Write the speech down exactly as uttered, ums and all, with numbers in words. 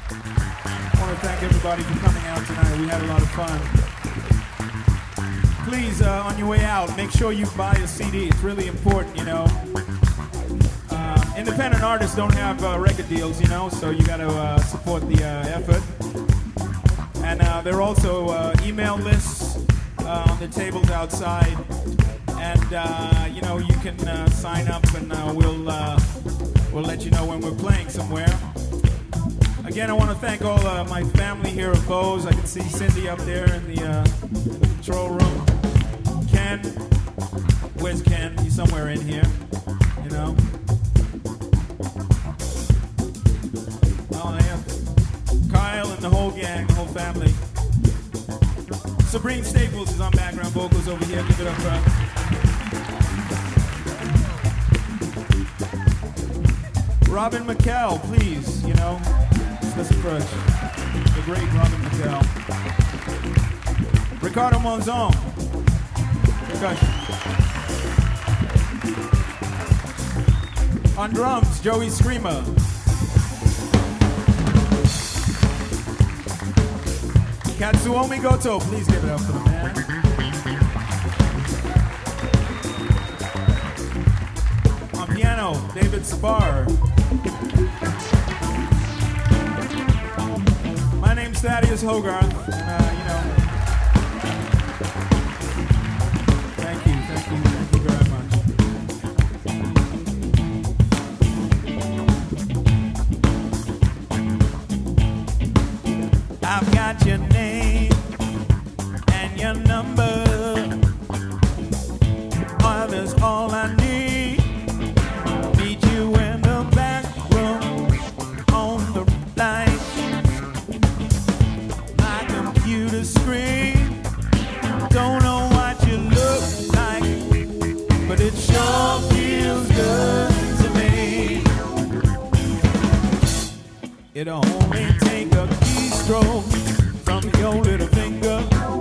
I want to thank everybody for coming out tonight. We had a lot of fun. Please, uh, on your way out, make sure you buy a C D. It's really important, you know. Uh, independent artists don't have uh, record deals, you know, so you got to uh, support the uh, effort. And uh, there are also uh, email lists uh, on the tables outside. And, uh, you know, you can uh, sign up and uh, we'll, uh, we'll let you know when we're playing somewhere. Again, I want to thank all uh, my family here at Bose. I can see Cindy up there in the uh, control room. Ken, where's Ken? He's somewhere in here, you know. Oh, yeah. Kyle and the whole gang, the whole family. Sabrine Staples is on background vocals over here. Give it up for her. Robin McKell, please, you know. Listen for us. The great Robin McKell. Ricardo Monzon. Percussion. On drums, Joey Screamer. Katsuomi Goto, please give it up for the man. On piano, David Spar. My name's Thaddeus Hogarth, and uh, you know, thank you, thank you, thank you very much. I've got your name and your number. Oh, that's all I need. Meet you in the back room on the line. The screen, don't know what you look like, but it sure feels good to me. It'll only take a keystroke from your little finger.